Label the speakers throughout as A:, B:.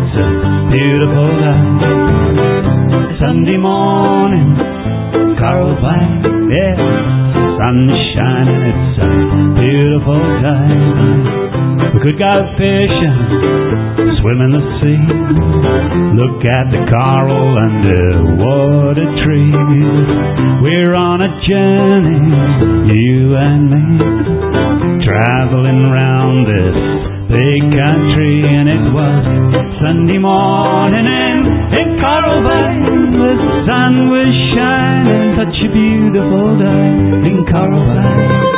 A: it's a beautiful day. Sunday morning, Coral Bay, yeah, sun's shining, it's a beautiful day. We could go fishing, swim in the sea, look at the coral underwater trees. We're on a journey, you and me, traveling round this big country. And it was Sunday morning in Coral Bay, the sun was shining, such a beautiful day in Coral Bay.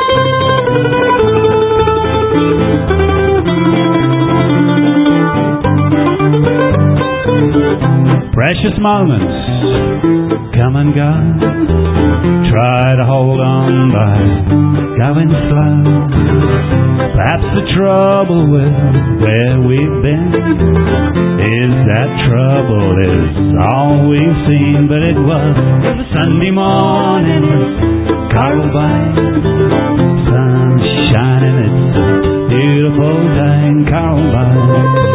A: Precious moments come and go, try to hold on by going slow. Perhaps the trouble with where we've been is that trouble is all we've seen. But it was Sunday morning, Coral Bay, sun shining, it's a beautiful day in Coral Bay.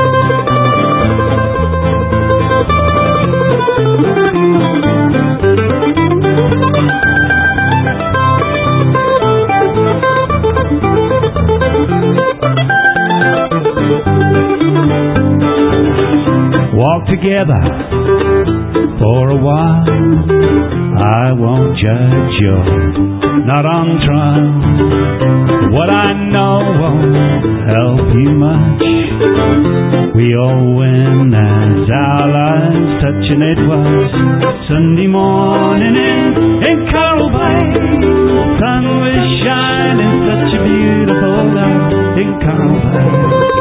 A: Walk together for a while, I won't judge, you're not on trial. What I know won't help you much, we all win as our lives touch. And it was Sunday morning in Coral Bay, sun was shining, such a beautiful day in Coral Bay.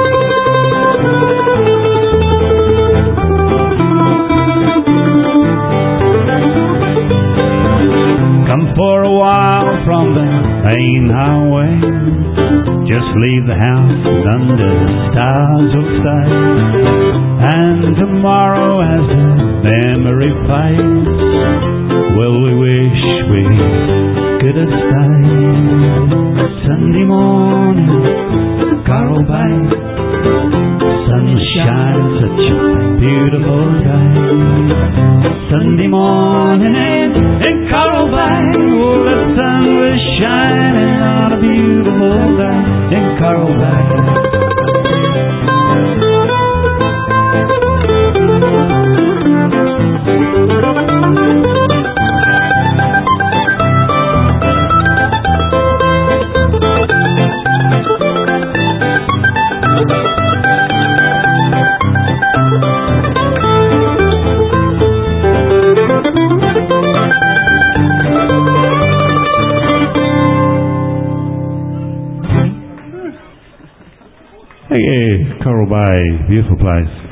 A: Come for a while from the main highway, just leave the house under the stars will stay. And tomorrow as the memory fades, well, we wish we could have stayed. Sunday morning, Coral Bay, sun shines, such a beautiful day. Sunday morning in Coral Bay, oh, the sun was shining on a beautiful day in Coral Bay. Hey, Coral Bay, beautiful place.